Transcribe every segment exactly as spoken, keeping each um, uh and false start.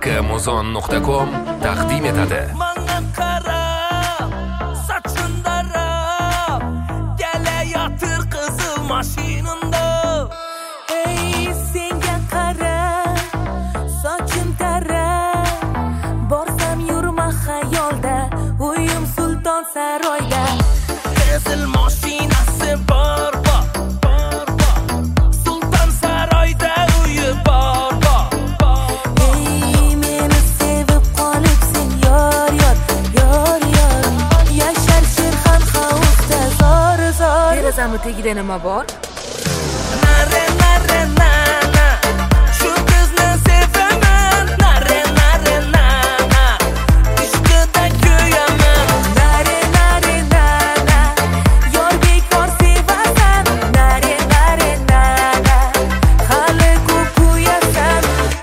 k muzon nuqta com taqdim etadi. Manga qara, soching darab, kelayotir qizil mashinanda. Ey senga qara, sochim tarab, borsam yurma xayolda, uyim sulton saroyda. Qizil mashinasi bor bor, bor bor. Sulton saroyda uyi bor bor. Ey meni sevib qolibsen yor yor, yor yor. Yashar Sherxon hovuzda zor zor. Derazamni tagida nima bor? Nare nare na na, shu qizni sevaman. Nare nare na na, ishqida kuyaman. Nare nare na na, yor bekor sevasan. Nare nare na na, hali ko'p kuyasan.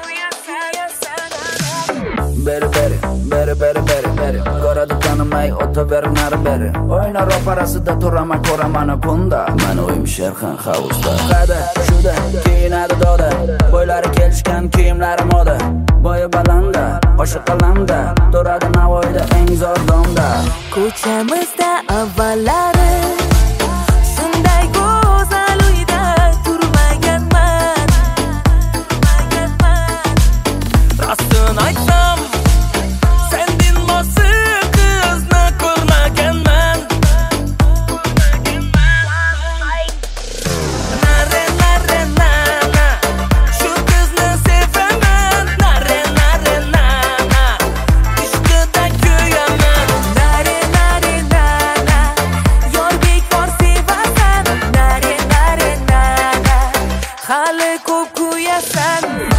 Beri beri, beri beri beri beri Ko'radi tanimay o'taver nari beri O'yna ro'parasida turaman ko'raman kunda Men o'yim Sherxon hovuzda Qada, shuda, kiyinadi doda Bo'ylari kelishgan kiyimlari moda Bo'yi balanda, oshi qalamda Turadi Navoiyda eng zo'r domda Ko'chamizda avvallari shunday go'zal uyda turmaganman. Rostini aytsam, sendin mosi qizni ko'rmaganman. Nare nare na na, shu qizni sevaman. Nare nare na na, ishqida kuyaman. Nare nare na na, yor bekor sevasan. Nare nare na na, hali ko'p kuyasan.